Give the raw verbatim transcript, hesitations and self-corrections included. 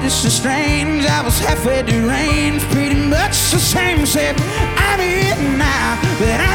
this is strange. I was halfway deranged, pretty much the same. Said I'm here now, but